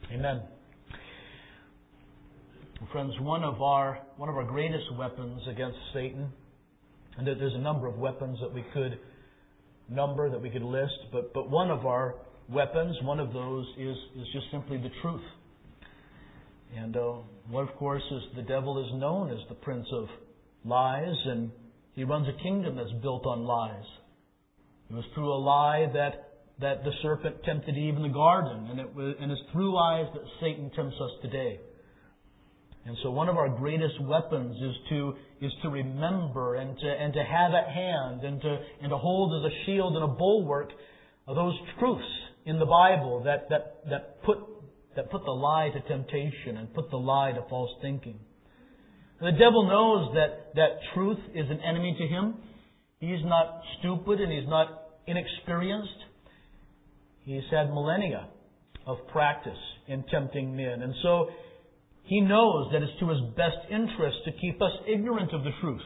Amen. Friends, one of our greatest weapons against Satan, and there's a number of weapons that we could number, that we could list, but one of our weapons, one of those is just simply the truth. And what, of course, is the devil is known as the prince of lies, and he runs a kingdom that's built on lies. It was through a lie that the serpent tempted Eve in the garden, and it's through lies that Satan tempts us today. And so one of our greatest weapons is to remember and to have at hand and to hold as a shield and a bulwark of those truths in the Bible that put the lie to temptation and put the lie to false thinking. The devil knows that truth is an enemy to him. He's not stupid and he's not inexperienced. He's had millennia of practice in tempting men. And so he knows that it's to his best interest to keep us ignorant of the truth.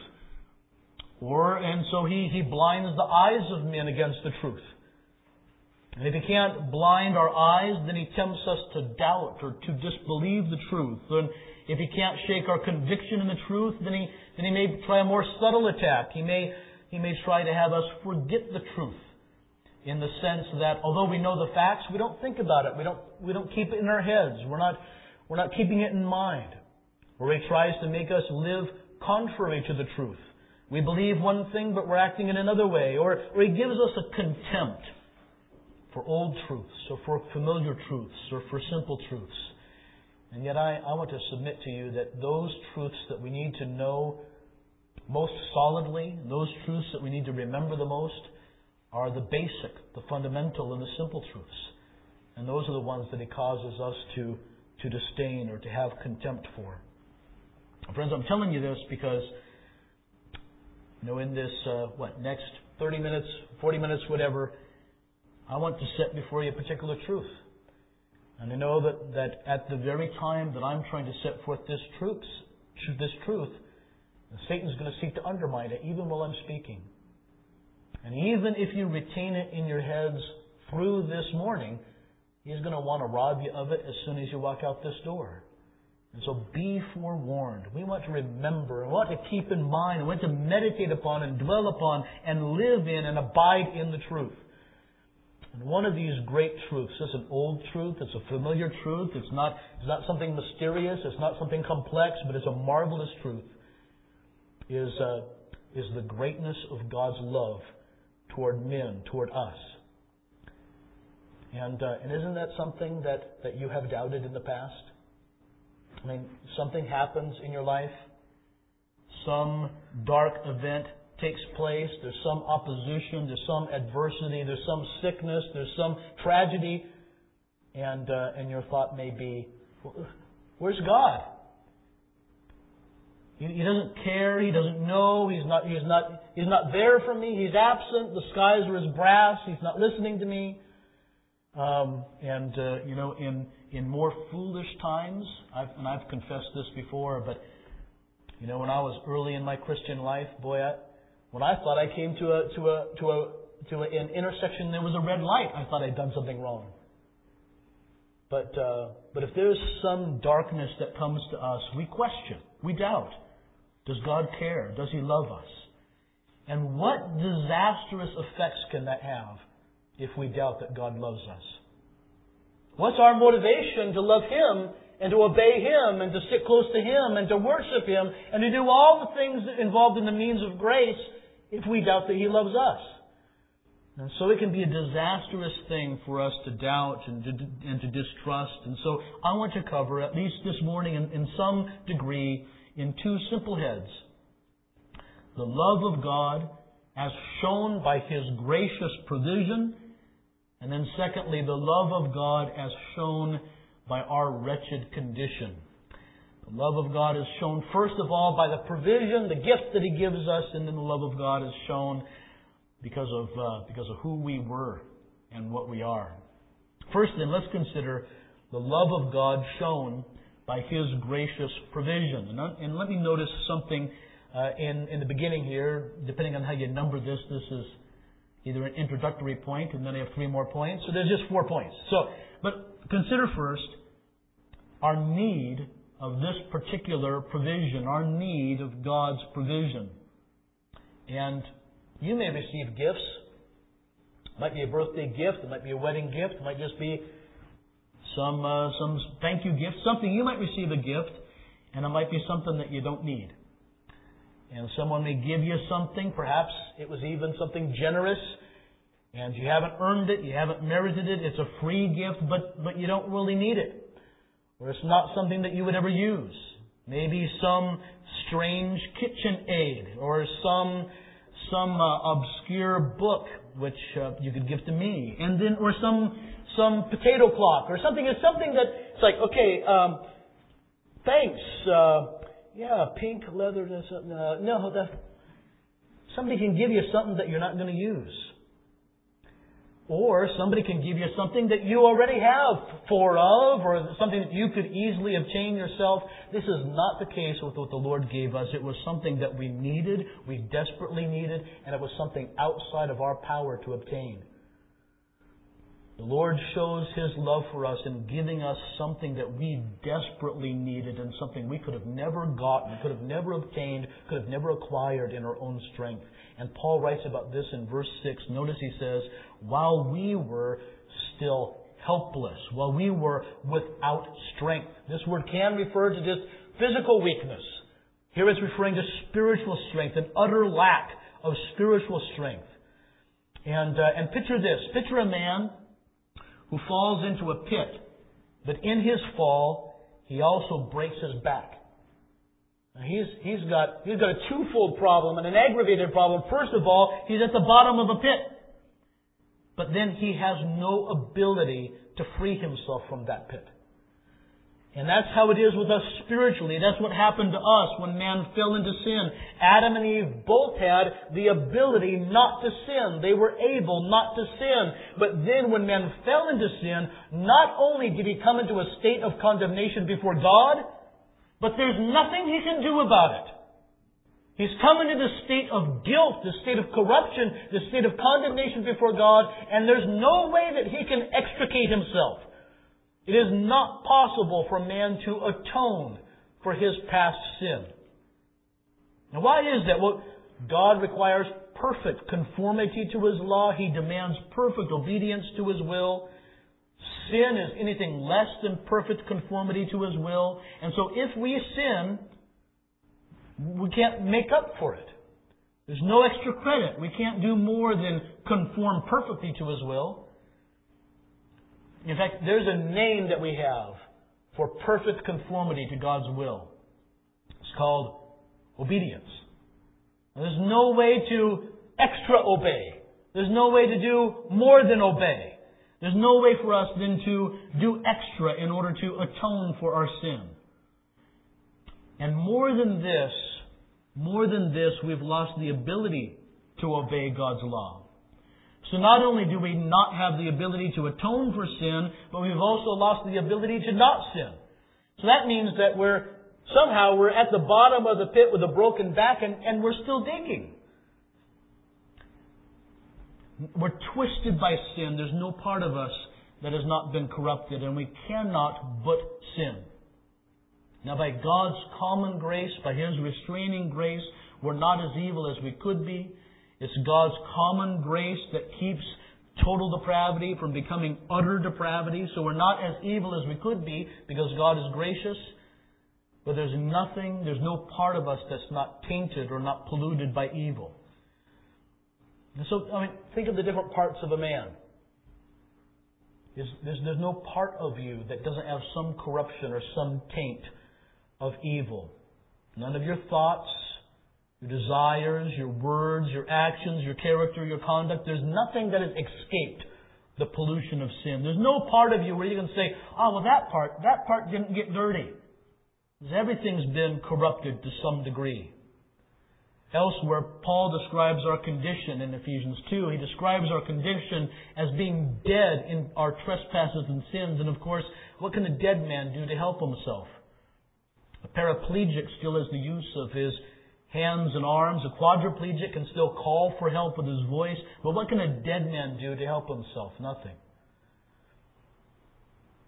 And so he blinds the eyes of men against the truth. And if he can't blind our eyes, then he tempts us to doubt or to disbelieve the truth. And if he can't shake our conviction in the truth, then he may try a more subtle attack. He may try to have us forget the truth, in the sense that although we know the facts, we don't think about it. We don't keep it in our heads. We're not keeping it in mind. Or he tries to make us live contrary to the truth. We believe one thing, but we're acting in another way. Or he gives us a contempt for old truths, or for familiar truths, or for simple truths. And yet I want to submit to you that those truths that we need to know most solidly, those truths that we need to remember the most, are the basic, the fundamental, and the simple truths. And those are the ones that he causes us to disdain or to have contempt for. Friends, I'm telling you this because, in this, next 30 minutes, 40 minutes, whatever, I want to set before you a particular truth. And I know that at the very time that I'm trying to set forth this truth, Satan's going to seek to undermine it even while I'm speaking. And even if you retain it in your heads through this morning, he's going to want to rob you of it as soon as you walk out this door. And so be forewarned. We want to remember, we want to keep in mind, we want to meditate upon and dwell upon and live in and abide in the truth. And one of these great truths, this is an old truth, it's a familiar truth, it's not something mysterious, it's not something complex, but it's a marvelous truth, is the greatness of God's love toward men, toward us. And isn't that something that you have doubted in the past? I mean, something happens in your life, some dark event takes place, there's some opposition, there's some adversity, there's some sickness, there's some tragedy, and your thought may be, where's God? He doesn't care, He doesn't know, He's not there for me, He's absent, the skies are as brass, He's not listening to me. In more foolish times, I've confessed this before, but when I was early in my Christian life, when I thought I came to an intersection, there was a red light, I thought I'd done something wrong. But if there's some darkness that comes to us, we question, we doubt. Does God care? Does He love us? And what disastrous effects can that have if we doubt that God loves us? What's our motivation to love Him and to obey Him and to stick close to Him and to worship Him and to do all the things involved in the means of grace if we doubt that He loves us? And so it can be a disastrous thing for us to doubt and to distrust. And so I want to cover, at least this morning in some degree, in two simple heads. The love of God as shown by His gracious provision, and then secondly, the love of God as shown by our wretched condition. The love of God is shown first of all by the provision, the gift that He gives us, and then the love of God is shown because of who we were and what we are. First then, let's consider the love of God shown by His gracious provision. And let me notice something in the beginning here. Depending on how you number this is either an introductory point, and then I have 3 more points. So there's just 4 points. But consider first our need of this particular provision, our need of God's provision. And you may receive gifts. It might be a birthday gift, it might be a wedding gift, it might just be some thank you gift, something. You might receive a gift, and it might be something that you don't need. And someone may give you something, perhaps it was even something generous, and you haven't earned it, you haven't merited it, it's a free gift, but you don't really need it. Or it's not something that you would ever use. Maybe some strange kitchen aid, or some obscure book which you could give to me, and then or some potato clock or something. It's something that it's like, okay, thanks. Pink leather. No, somebody can give you something that you're not going to use. Or somebody can give you something that you already have four of, or something that you could easily obtain yourself. This is not the case with what the Lord gave us. It was something that we needed, we desperately needed, and it was something outside of our power to obtain. The Lord shows His love for us in giving us something that we desperately needed and something we could have never gotten, could have never obtained, could have never acquired in our own strength. And Paul writes about this in verse 6. Notice he says, while we were still helpless, while we were without strength. This word can refer to just physical weakness. Here it's referring to spiritual strength, an utter lack of spiritual strength. And picture this. Picture a man who falls into a pit, but in his fall, he also breaks his back. Now he's got a twofold problem and an aggravated problem. First of all, he's at the bottom of a pit. But then he has no ability to free himself from that pit. And that's how it is with us spiritually. That's what happened to us when man fell into sin. Adam and Eve both had the ability not to sin. They were able not to sin. But then when man fell into sin, not only did he come into a state of condemnation before God, but there's nothing he can do about it. He's come into the state of guilt, the state of corruption, the state of condemnation before God, and there's no way that he can extricate himself. It is not possible for man to atone for his past sin. Now why is that? Well, God requires perfect conformity to His law. He demands perfect obedience to His will. Sin is anything less than perfect conformity to His will. And so if we sin, we can't make up for it. There's no extra credit. We can't do more than conform perfectly to His will. In fact, there's a name that we have for perfect conformity to God's will. It's called obedience. There's no way to extra obey. There's no way to do more than obey. There's no way for us then to do extra in order to atone for our sin. And more than this, we've lost the ability to obey God's law. So not only do we not have the ability to atone for sin, but we've also lost the ability to not sin. So that means that we're at the bottom of the pit with a broken back and we're still digging. We're twisted by sin. There's no part of us that has not been corrupted, and we cannot but sin. Now by God's common grace, by His restraining grace, we're not as evil as we could be. It's God's common grace that keeps total depravity from becoming utter depravity. So we're not as evil as we could be because God is gracious. But there's no part of us that's not tainted or not polluted by evil. And so, think of the different parts of a man. There's no part of you that doesn't have some corruption or some taint of evil. None of your thoughts, your desires, your words, your actions, your character, your conduct, there's nothing that has escaped the pollution of sin. There's no part of you where you can say, that part didn't get dirty. Because everything's been corrupted to some degree. Elsewhere, Paul describes our condition in Ephesians 2. He describes our condition as being dead in our trespasses and sins. And of course, what can a dead man do to help himself? A paraplegic still has the use of his hands and arms. A quadriplegic can still call for help with his voice. But what can a dead man do to help himself? Nothing.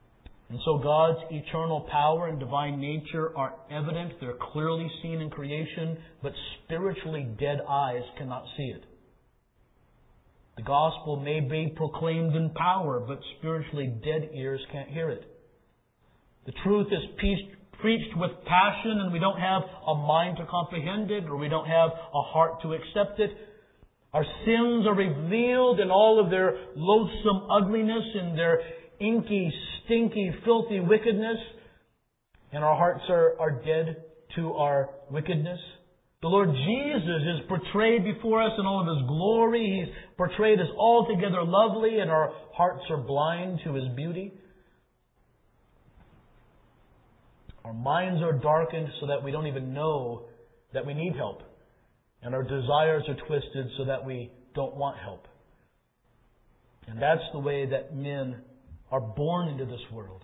And so God's eternal power and divine nature are evident. They're clearly seen in creation, but spiritually dead eyes cannot see it. The gospel may be proclaimed in power, but spiritually dead ears can't hear it. The truth is preached with passion, and we don't have a mind to comprehend it, or we don't have a heart to accept it. Our sins are revealed in all of their loathsome ugliness, in their inky, stinky, filthy wickedness, and our hearts are dead to our wickedness. The Lord Jesus is portrayed before us in all of His glory. He's portrayed as altogether lovely, and our hearts are blind to His beauty. Our minds are darkened so that we don't even know that we need help. And our desires are twisted so that we don't want help. And that's the way that men are born into this world.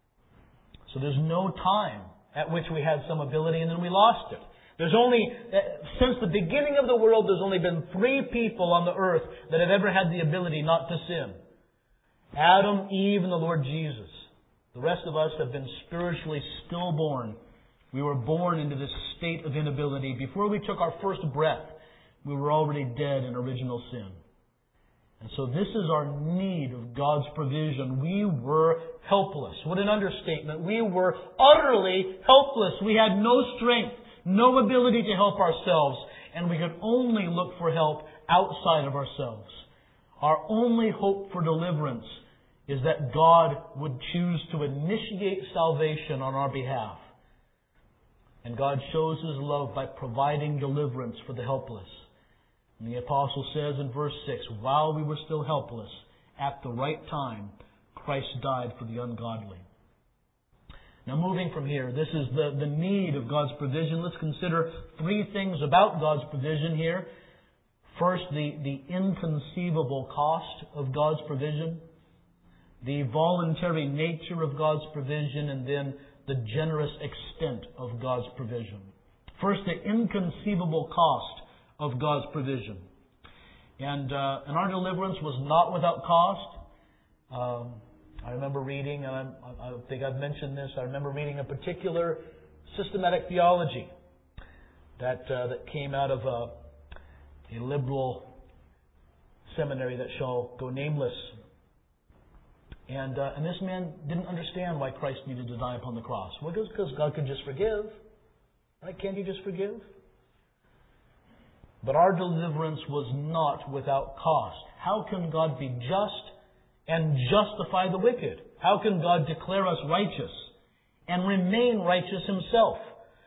So there's no time at which we had some ability and then we lost it. There's only, since the beginning of the world, there's only been 3 people on the earth that have ever had the ability not to sin. Adam, Eve, and the Lord Jesus. The rest of us have been spiritually stillborn. We were born into this state of inability. Before we took our first breath, we were already dead in original sin. And so this is our need of God's provision. We were helpless. What an understatement. We were utterly helpless. We had no strength, no ability to help ourselves, and we could only look for help outside of ourselves. Our only hope for deliverance is that God would choose to initiate salvation on our behalf. And God shows His love by providing deliverance for the helpless. And the Apostle says in verse 6, while we were still helpless, at the right time, Christ died for the ungodly. Now moving from here, this is the need of God's provision. Let's consider 3 things about God's provision here. First, the inconceivable cost of God's provision, the voluntary nature of God's provision, and then the generous extent of God's provision. First, the inconceivable cost of God's provision. And our deliverance was not without cost. I remember reading, and I think I've mentioned this, I remember reading a particular systematic theology that came out of a liberal seminary that shall go nameless. And this man didn't understand why Christ needed to die upon the cross. Well, because God could just forgive. Right? Can't He just forgive? But our deliverance was not without cost. How can God be just and justify the wicked? How can God declare us righteous and remain righteous Himself?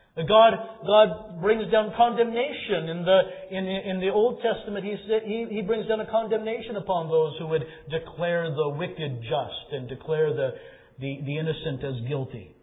God brings down condemnation. In the Old Testament, He brings down a condemnation upon those who would declare the wicked just and declare the innocent as guilty.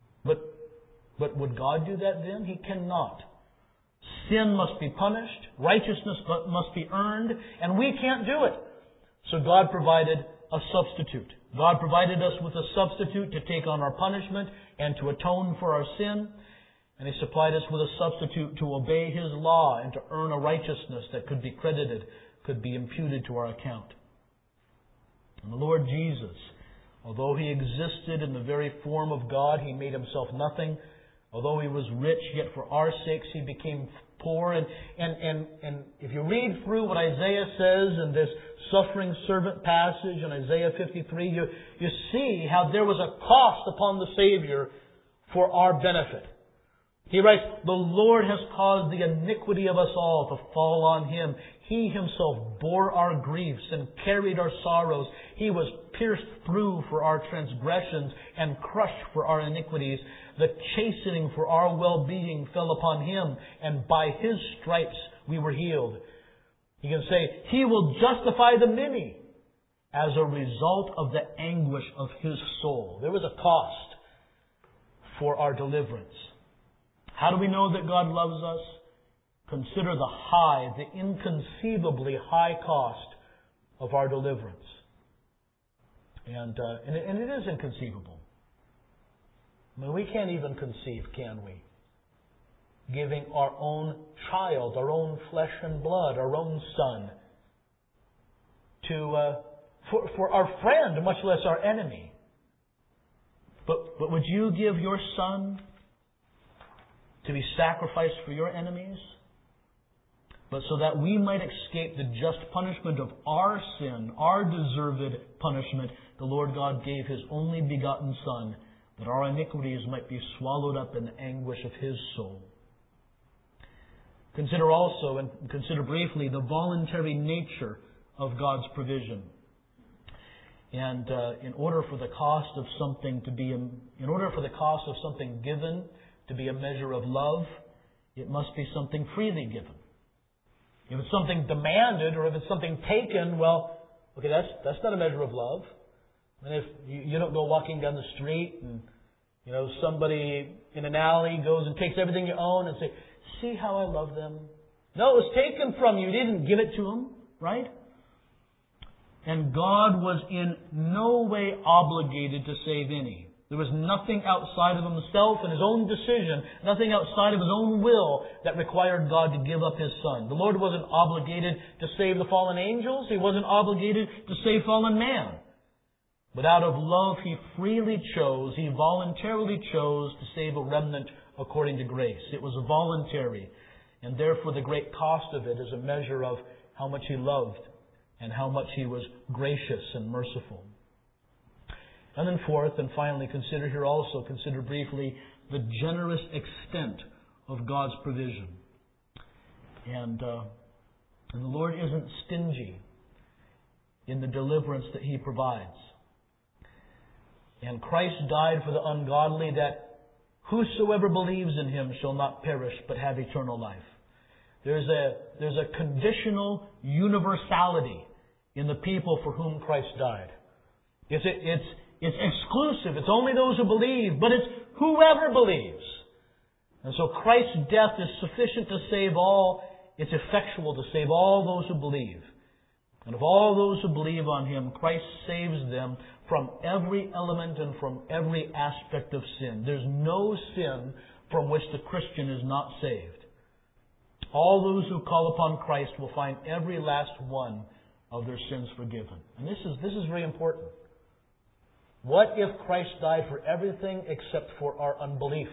But would God do that then? He cannot. Sin must be punished, righteousness must be earned, and we can't do it. So God provided a substitute. God provided us with a substitute to take on our punishment and to atone for our sin. And He supplied us with a substitute to obey His law and to earn a righteousness that could be credited, could be imputed to our account. And the Lord Jesus, although He existed in the very form of God, He made Himself nothing. Although He was rich, yet for our sakes He became poor. And if you read through what Isaiah says in this suffering servant passage in Isaiah 53, you see how there was a cost upon the Savior for our benefit. He writes, the Lord has caused the iniquity of us all to fall on Him. He Himself bore our griefs and carried our sorrows. He was pierced through for our transgressions and crushed for our iniquities. The chastening for our well-being fell upon Him, and by His stripes we were healed. You can say, He will justify the many as a result of the anguish of His soul. There was a cost for our deliverance. How do we know that God loves us? Consider the inconceivably high cost of our deliverance. And it is inconceivable. I mean, we can't even conceive, can we? Giving our own child, our own flesh and blood, our own son, for our friend, much less our enemy. But would you give your Son to be sacrificed for your enemies? But so that we might escape the just punishment of our sin, our deserved punishment, the Lord God gave His only begotten Son, that our iniquities might be swallowed up in the anguish of His soul. Consider also, and consider briefly, the voluntary nature of God's provision. And in order for the cost of something given to be a measure of love, it must be something freely given. If it's something demanded or if it's something taken, well, okay, that's not a measure of love. And if you don't go walking down the street and somebody in an alley goes and takes everything you own and say, "See how I love them." No, it was taken from you. You didn't give it to them, right? And God was in no way obligated to save any. There was nothing outside of Himself and His own decision, nothing outside of His own will that required God to give up His Son. The Lord wasn't obligated to save the fallen angels. He wasn't obligated to save fallen man. But out of love, He freely chose, He voluntarily chose to save a remnant according to grace. It was voluntary. And therefore the great cost of it is a measure of how much He loved and how much He was gracious and merciful. And then fourth and finally, consider briefly the generous extent of God's provision. And the Lord isn't stingy in the deliverance that He provides. And Christ died for the ungodly, that whosoever believes in Him shall not perish but have eternal life. There's a conditional universality in the people for whom Christ died. It's exclusive. It's only those who believe, but it's whoever believes. And so Christ's death is sufficient to save all. It's effectual to save all those who believe. And of all those who believe on Him, Christ saves them from every element and from every aspect of sin. There's no sin from which the Christian is not saved. All those who call upon Christ will find every last one of their sins forgiven. And this is very important. What if Christ died for everything except for our unbelief?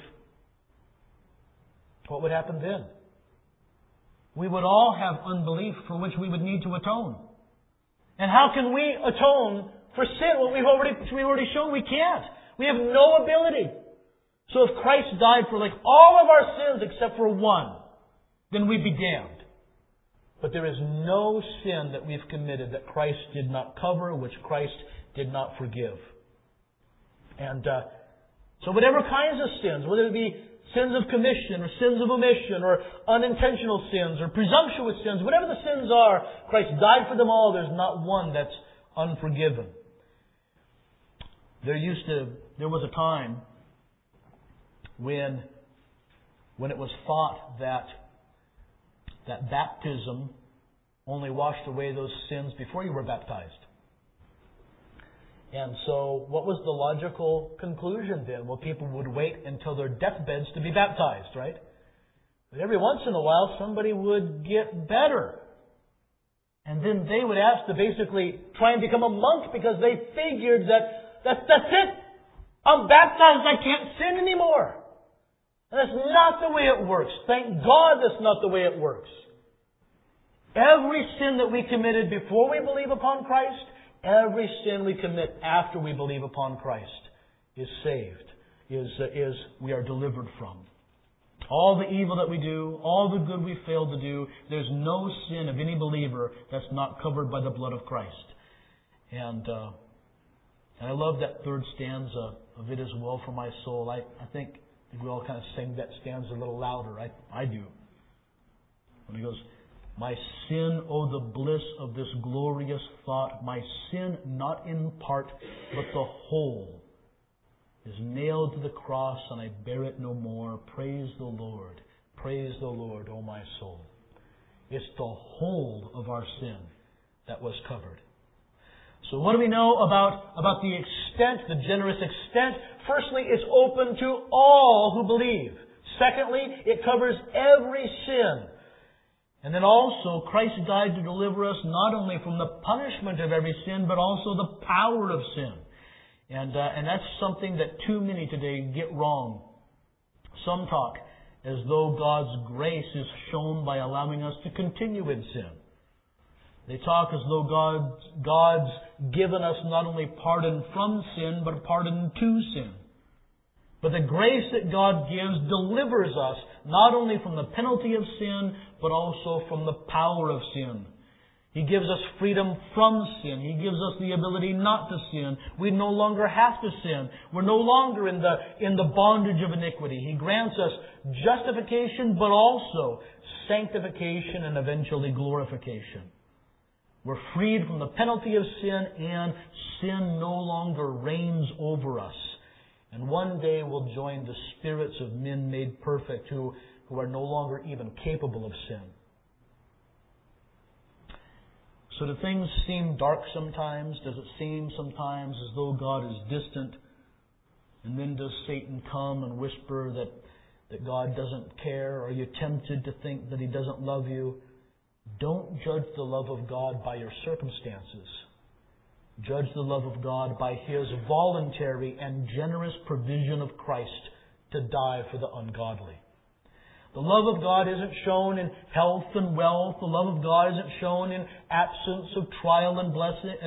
What would happen then? We would all have unbelief for which we would need to atone. And how can we atone for sin? Well, we've already shown we can't. We have no ability. So if Christ died for all of our sins except for one, then we'd be damned. But there is no sin that we've committed that Christ did not cover, which Christ did not forgive. And so whatever kinds of sins, whether it be sins of commission or sins of omission or unintentional sins or presumptuous sins, whatever the sins are, Christ died for them all. There's not one that's unforgiven. There was a time when it was thought that baptism only washed away those sins before you were baptized. And so what was the logical conclusion then? Well, people would wait until their deathbeds to be baptized, right? But every once in a while somebody would get better. And then they would ask to basically try and become a monk because they figured that's it. I'm baptized, I can't sin anymore. And that's not the way it works. Thank God that's not the way it works. Every sin that we committed before we believe upon Christ, every sin we commit after we believe upon Christ is saved, is we are delivered from. All the evil that we do, all the good we fail to do, there's no sin of any believer that's not covered by the blood of Christ. And I love that third stanza of "It Is Well for My Soul." I think we all kind of sing that stanza a little louder. I do. When he goes, "My sin, oh the bliss of this glorious thought, my sin not in part, but the whole, is nailed to the cross, and I bear it no more. Praise the Lord, O my soul." It's the whole of our sin that was covered. So what do we know about the extent, the generous extent? Firstly, it's open to all who believe. Secondly, it covers every sin. And then also, Christ died to deliver us not only from the punishment of every sin, but also the power of sin. And that's something that too many today get wrong. Some talk as though God's grace is shown by allowing us to continue in sin. They talk as though God's given us not only pardon from sin, but pardon to sin. But the grace that God gives delivers us not only from the penalty of sin, but also from the power of sin. He gives us freedom from sin. He gives us the ability not to sin. We no longer have to sin. We're no longer in the bondage of iniquity. He grants us justification, but also sanctification and eventually glorification. We're freed from the penalty of sin, and sin no longer reigns over us. And one day we'll join the spirits of men made perfect who are no longer even capable of sin. So do things seem dark sometimes? Does it seem sometimes as though God is distant? And then does Satan come and whisper that God doesn't care? Are you tempted to think that He doesn't love you? Don't judge the love of God by your circumstances. Judge the love of God by His voluntary and generous provision of Christ to die for the ungodly. The love of God isn't shown in health and wealth. The love of God isn't shown in absence of trial and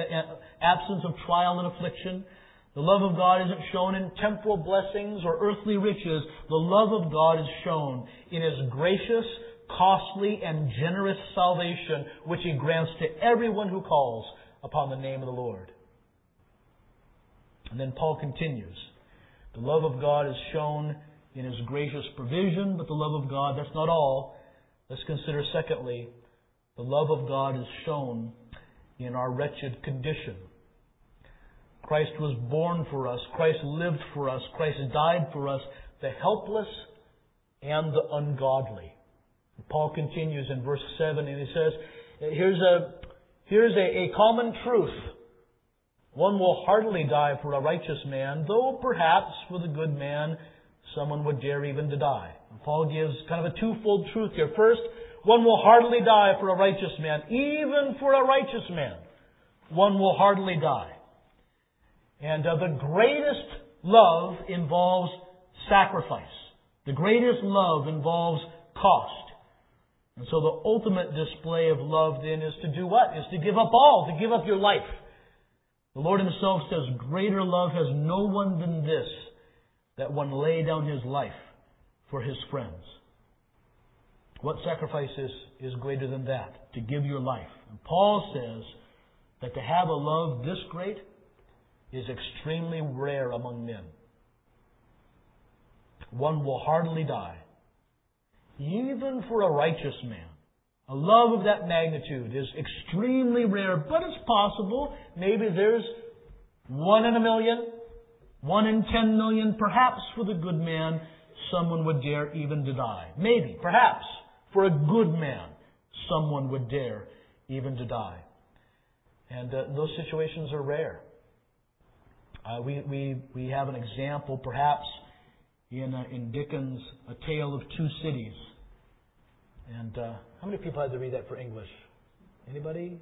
affliction. The love of God isn't shown in temporal blessings or earthly riches. The love of God is shown in His gracious, costly, and generous salvation, which He grants to everyone who calls upon the name of the Lord. And then Paul continues. The love of God is shown in His gracious provision, but the love of God, that's not all. Let's consider secondly, the love of God is shown in our wretched condition. Christ was born for us. Christ lived for us. Christ died for us, the helpless and the ungodly. Paul continues in verse 7 and he says, here's a common truth. One will hardly die for a righteous man, though perhaps for the good man someone would dare even to die. And Paul gives kind of a twofold truth here. First, one will hardly die for a righteous man. Even for a righteous man, one will hardly die. And the greatest love involves sacrifice. The greatest love involves cost. And so the ultimate display of love then is to do what? Is to give up all, to give up your life. The Lord Himself says, greater love has no one than this, that one lay down his life for his friends. What sacrifice is greater than that? To give your life. And Paul says that to have a love this great is extremely rare among men. One will hardly die. Even for a righteous man, a love of that magnitude is extremely rare, but it's possible. Maybe there's 1 in a million, 1 in 10 million. Perhaps for the good man, someone would dare even to die. Maybe, perhaps, for a good man, someone would dare even to die. And those situations are rare. We have an example, perhaps, in Dickens' A Tale of Two Cities. And how many people had to read that for English? Anybody?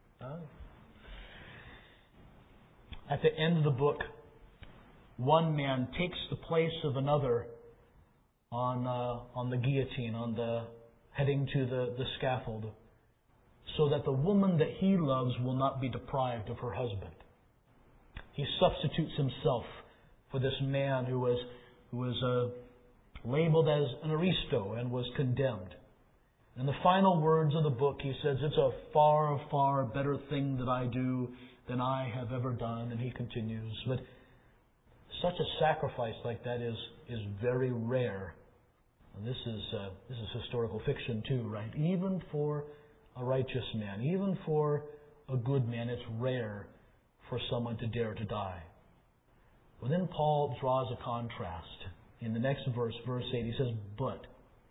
At the end of the book, one man takes the place of another on the guillotine, heading to the scaffold, so that the woman that he loves will not be deprived of her husband. He substitutes himself for this man who was labeled as an aristo and was condemned. In the final words of the book, he says, "It's a far, far better thing that I do than I have ever done." And he continues, but such a sacrifice like that is very rare. And this is historical fiction too, right? Even for a righteous man, even for a good man, it's rare for someone to dare to die. Well, then Paul draws a contrast. In the next verse, verse 8, he says, But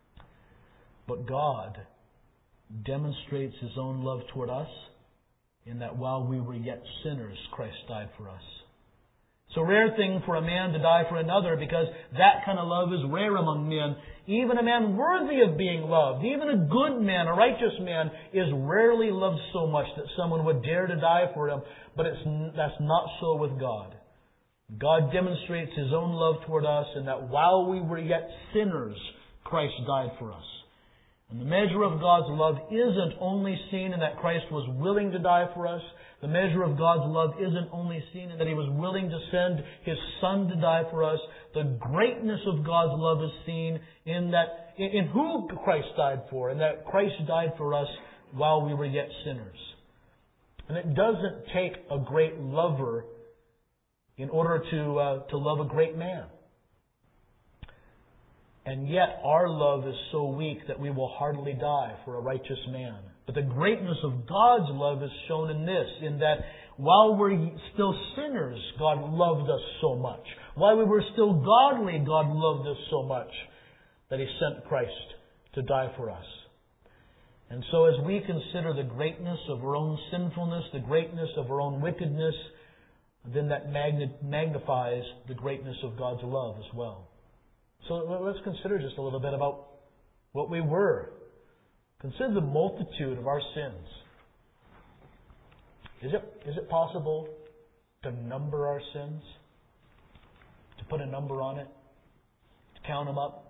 God demonstrates His own love toward us in that while we were yet sinners, Christ died for us. It's a rare thing for a man to die for another, because that kind of love is rare among men. Even a man worthy of being loved, even a good man, a righteous man, is rarely loved so much that someone would dare to die for him. But that's not so with God. God demonstrates His own love toward us in that while we were yet sinners, Christ died for us. And the measure of God's love isn't only seen in that Christ was willing to die for us. The measure of God's love isn't only seen in that He was willing to send His Son to die for us. The greatness of God's love is seen in who Christ died for, and that Christ died for us while we were yet sinners. And it doesn't take a great lover in order to love a great man. And yet our love is so weak that we will hardly die for a righteous man. But the greatness of God's love is shown in this, in that while we're still sinners, God loved us so much. While we were still godly, God loved us so much that He sent Christ to die for us. And so as we consider the greatness of our own sinfulness, the greatness of our own wickedness, then that magnifies the greatness of God's love as well. So let's consider just a little bit about what we were. Consider the multitude of our sins. Is it possible to number our sins? To put a number on it? To count them up?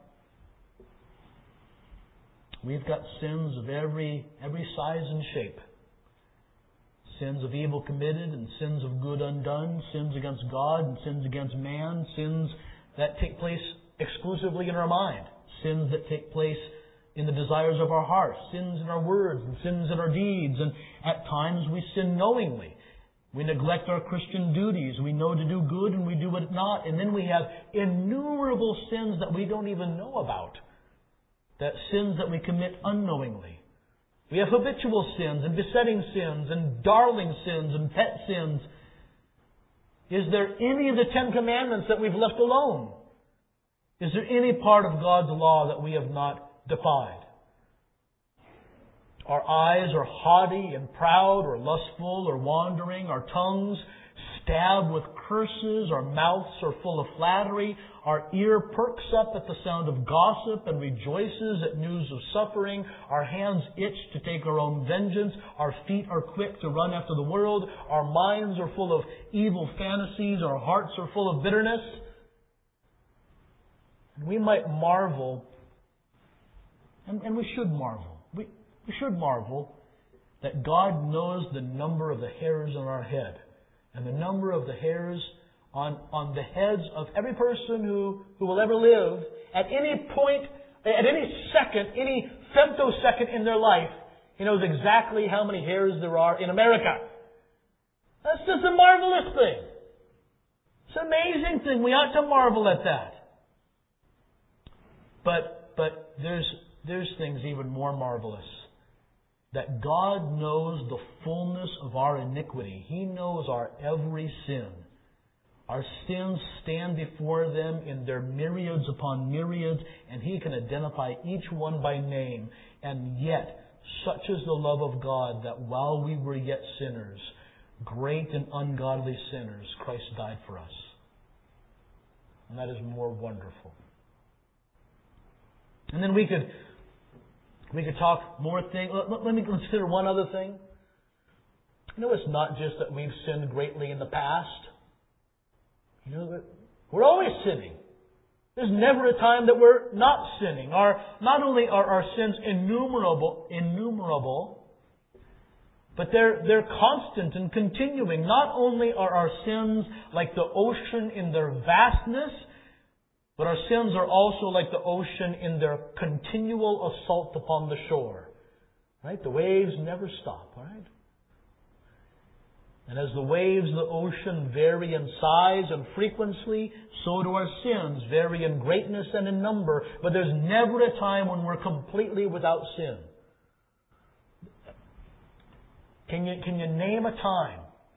We've got sins of every size and shape. Sins of evil committed and sins of good undone, sins against God and sins against man, sins that take place exclusively in our mind, sins that take place in the desires of our hearts, sins in our words and sins in our deeds, and at times we sin knowingly. We neglect our Christian duties. We know to do good and we do it not. And then we have innumerable sins that we don't even know about. That sins that we commit unknowingly. We have habitual sins and besetting sins and darling sins and pet sins. Is there any of the 10 Commandments that we've left alone? Is there any part of God's law that we have not defied? Our eyes are haughty and proud or lustful or wandering. Our tongues stab with curses. Our mouths are full of flattery. Our ear perks up at the sound of gossip and rejoices at news of suffering. Our hands itch to take our own vengeance. Our feet are quick to run after the world. Our minds are full of evil fantasies. Our hearts are full of bitterness. And we might marvel, and we should marvel. We should marvel that God knows the number of the hairs on our head and the number of the hairs on the heads of every person who will ever live at any point, at any second, any femtosecond in their life. He knows exactly how many hairs there are in America. That's just a marvelous thing. It's an amazing thing. We ought to marvel at that. But there's things even more marvelous. That God knows the fullness of our iniquity. He knows our every sin. Our sins stand before them in their myriads upon myriads, and He can identify each one by name. And yet, such is the love of God that while we were yet sinners, great and ungodly sinners, Christ died for us. And that is more wonderful. And then we could talk more things. Let me consider one other thing. You know, it's not just that we've sinned greatly in the past. You know, we're always sinning. There's never a time that we're not sinning. Not only are our sins innumerable, but they're constant and continuing. Not only are our sins like the ocean in their vastness, but our sins are also like the ocean in their continual assault upon the shore. Right? The waves never stop, right? And as the waves of the ocean vary in size and frequency, so do our sins vary in greatness and in number. But there's never a time when we're completely without sin. Can you name a time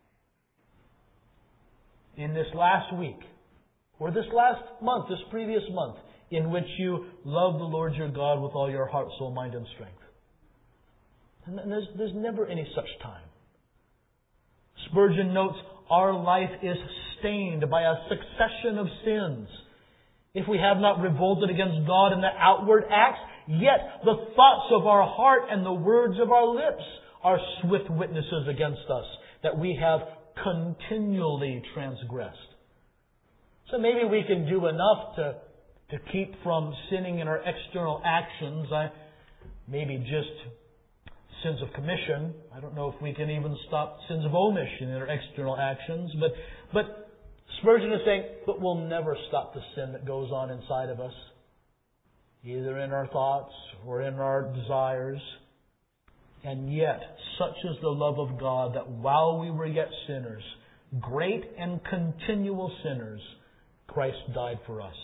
in this last week, or this last month, this previous month, in which you love the Lord your God with all your heart, soul, mind, and strength? And there's never any such time. Spurgeon notes, our life is stained by a succession of sins. If we have not revolted against God in the outward acts, yet the thoughts of our heart and the words of our lips are swift witnesses against us that we have continually transgressed. So maybe we can do enough to keep from sinning in our external actions. Maybe just sins of commission. I don't know if we can even stop sins of omission in our external actions. But Spurgeon is saying, but we'll never stop the sin that goes on inside of us, either in our thoughts or in our desires. And yet, such is the love of God that while we were yet sinners, great and continual sinners, Christ died for us.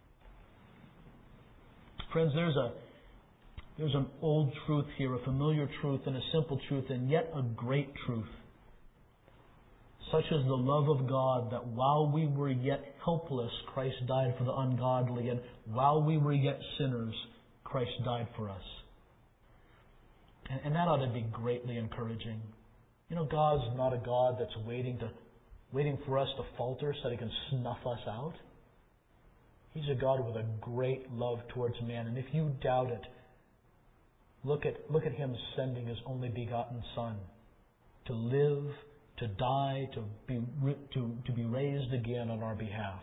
Friends, there's an old truth here, a familiar truth and a simple truth, and yet a great truth. Such is the love of God that while we were yet helpless, Christ died for the ungodly, and while we were yet sinners, Christ died for us. And that ought to be greatly encouraging. You know, God's not a God that's waiting for us to falter so that He can snuff us out. He's a God with a great love towards man. And if you doubt it, look at Him sending His only begotten Son to live, to die, to be raised again on our behalf.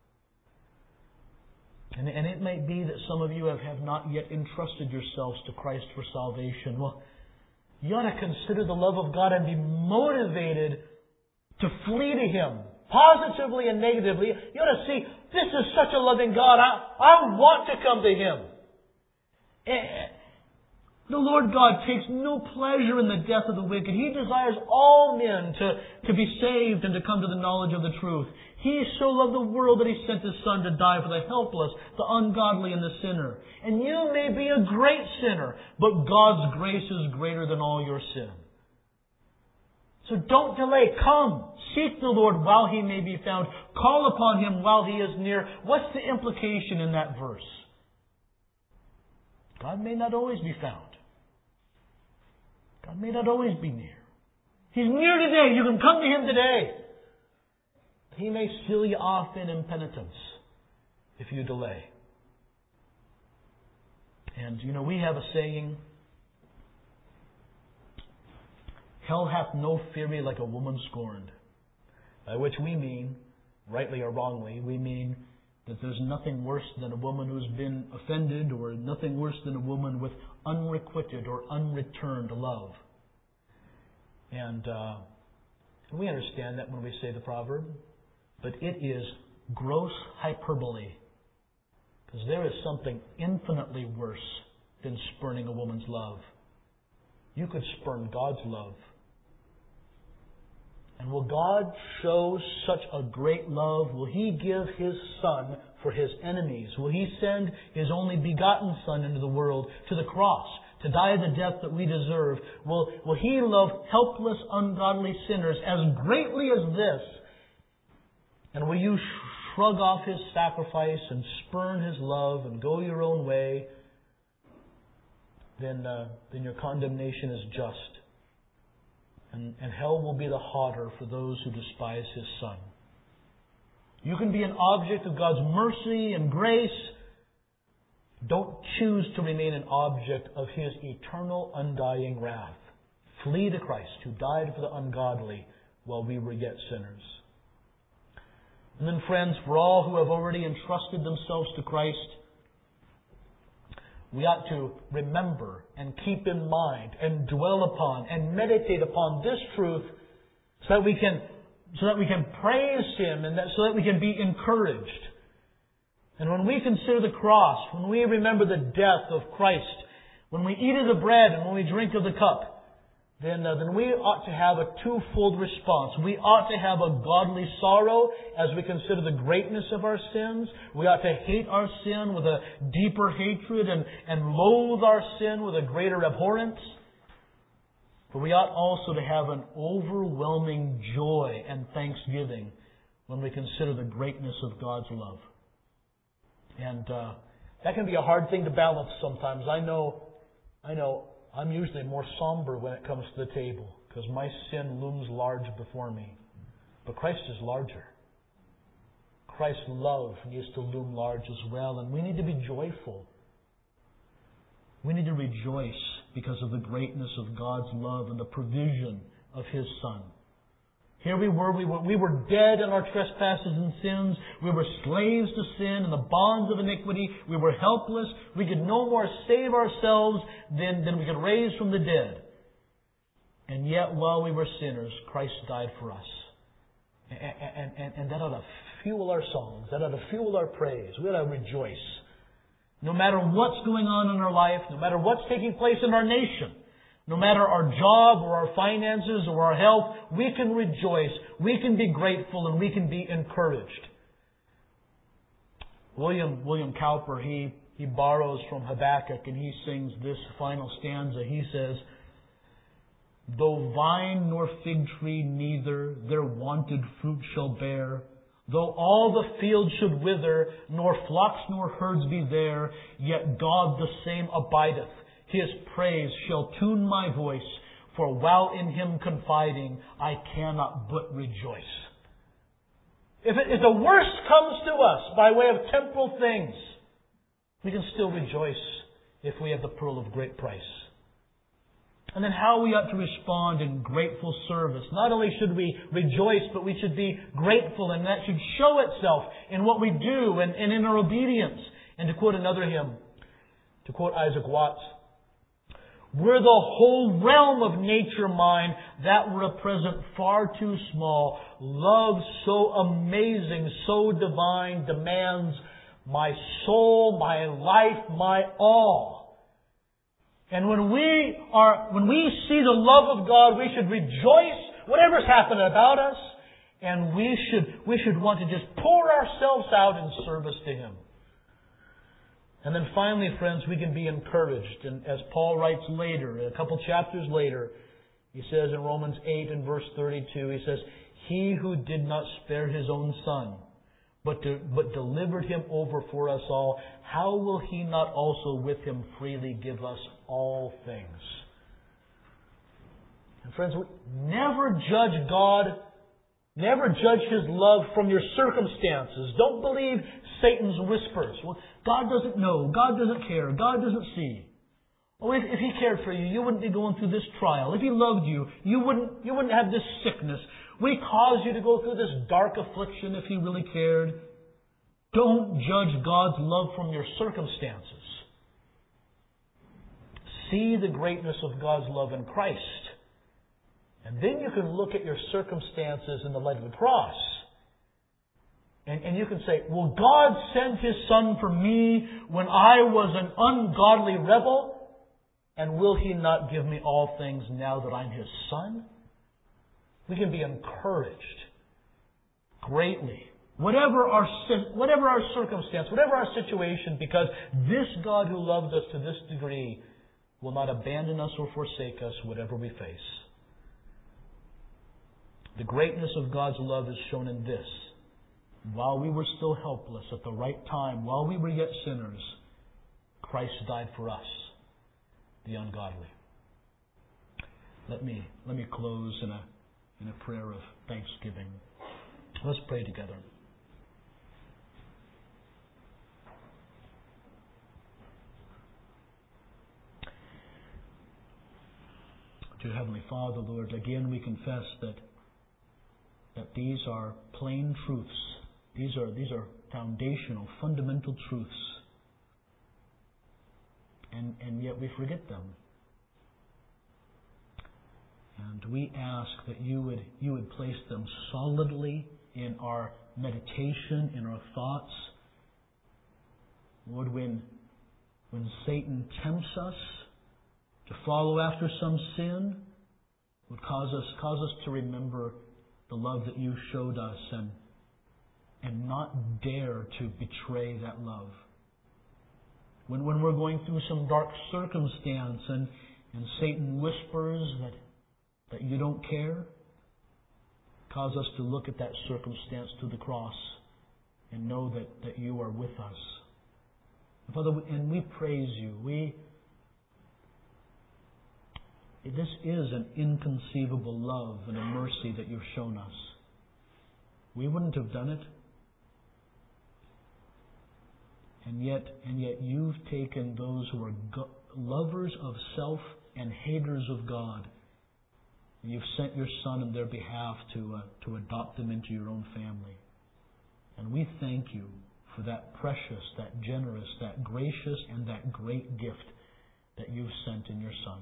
And it may be that some of you have not yet entrusted yourselves to Christ for salvation. Well, you ought to consider the love of God and be motivated to flee to Him, positively and negatively. You ought to see, this is such a loving God. I want to come to Him. The Lord God takes no pleasure in the death of the wicked. He desires all men to be saved and to come to the knowledge of the truth. He so loved the world that He sent His Son to die for the helpless, the ungodly, and the sinner. And you may be a great sinner, but God's grace is greater than all your sin. So don't delay. Come. Seek the Lord while He may be found. Call upon Him while He is near. What's the implication in that verse? God may not always be found. God may not always be near. He's near today. You can come to Him today. He may seal you off in impenitence if you delay. And, you know, we have a saying, hell hath no fury like a woman scorned. By which we mean, rightly or wrongly, we mean that there's nothing worse than a woman who's been offended, or nothing worse than a woman with unrequited or unreturned love. And we understand that when we say the proverb, but it is gross hyperbole. Because there is something infinitely worse than spurning a woman's love. You could spurn God's love. And will God show such a great love? Will He give His Son for His enemies? Will He send His only begotten Son into the world, to the cross, to die the death that we deserve? Will He love helpless, ungodly sinners as greatly as this? And will you shrug off His sacrifice and spurn His love and go your own way? Then your condemnation is just. And hell will be the hotter for those who despise His Son. You can be an object of God's mercy and grace. Don't choose to remain an object of His eternal, undying wrath. Flee to Christ, who died for the ungodly while we were yet sinners. And then, friends, for all who have already entrusted themselves to Christ, we ought to remember and keep in mind and dwell upon and meditate upon this truth so that we can praise Him and so that we can be encouraged. And when we consider the cross, when we remember the death of Christ, when we eat of the bread and when we drink of the cup, then we ought to have a twofold response. We ought to have a godly sorrow as we consider the greatness of our sins. We ought to hate our sin with a deeper hatred and loathe our sin with a greater abhorrence. But we ought also to have an overwhelming joy and thanksgiving when we consider the greatness of God's love. And that can be a hard thing to balance sometimes. I know I'm usually more somber when it comes to the table because my sin looms large before me. But Christ is larger. Christ's love needs to loom large as well, and we need to be joyful. We need to rejoice because of the greatness of God's love and the provision of His Son. Here we were dead in our trespasses and sins. We were slaves to sin and the bonds of iniquity. We were helpless. We could no more save ourselves than we could raise from the dead. And yet, while we were sinners, Christ died for us. And that ought to fuel our songs. That ought to fuel our praise. We ought to rejoice. No matter what's going on in our life, no matter what's taking place in our nation, no matter our job or our finances or our health, we can rejoice, we can be grateful, and we can be encouraged. William Cowper, he borrows from Habakkuk and he sings this final stanza. He says, "Though vine nor fig tree neither their wonted fruit shall bear, though all the field should wither, nor flocks nor herds be there, yet God the same abideth. His praise shall tune my voice, for while in Him confiding, I cannot but rejoice." If the worst comes to us by way of temporal things, we can still rejoice if we have the pearl of great price. And then how we ought to respond in grateful service. Not only should we rejoice, but we should be grateful, and that should show itself in what we do and in our obedience. And to quote another hymn, to quote Isaac Watts, "Were the whole realm of nature mine, that were a present far too small. Love so amazing, so divine, demands my soul, my life, my all." And when we see the love of God, we should rejoice whatever's happening about us, and we should want to just pour ourselves out in service to Him. And then finally, friends, we can be encouraged. And as Paul writes later, a couple chapters later, he says in Romans 8 and verse 32, he says, "He who did not spare His own Son, but delivered Him over for us all, how will He not also with Him freely give us all things?" And friends, never judge God, never judge His love from your circumstances. Don't believe Satan's whispers. Well, God doesn't know. God doesn't care. God doesn't see. Oh, if He cared for you, you wouldn't be going through this trial. If He loved you, you wouldn't have this sickness. Would He cause you to go through this dark affliction if He really cared? Don't judge God's love from your circumstances. See the greatness of God's love in Christ. And then you can look at your circumstances in the light of the cross. And you can say, "Will God send His Son for me when I was an ungodly rebel? And will He not give me all things now that I'm His Son?" We can be encouraged greatly. Whatever our circumstance, whatever our situation, because this God who loved us to this degree will not abandon us or forsake us, whatever we face. The greatness of God's love is shown in this. While we were still helpless, at the right time, while we were yet sinners, Christ died for us, the ungodly. Let me close in a prayer of thanksgiving. Let's pray together. Dear Heavenly Father, Lord, again we confess that these are plain truths. These are foundational, fundamental truths. And yet we forget them. And we ask that you would place them solidly in our meditation, in our thoughts. Lord, when Satan tempts us to follow after some sin, would cause us to remember the love that you showed us and not dare to betray that love. When we're going through some dark circumstance and Satan whispers that you don't care, cause us to look at that circumstance to the cross and know that you are with us. Father, and we praise you. This is an inconceivable love and a mercy that you've shown us. We wouldn't have done it. And yet you've taken those who are lovers of self and haters of God, You've sent your Son in their behalf to adopt them into your own family. And we thank you for that precious, that generous, that gracious, and that great gift that you've sent in your Son.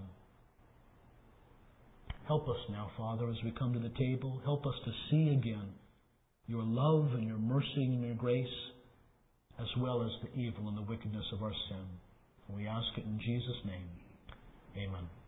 Help us now, Father, as we come to the table. Help us to see again your love and your mercy and your grace, as well as the evil and the wickedness of our sin. And we ask it in Jesus' name. Amen.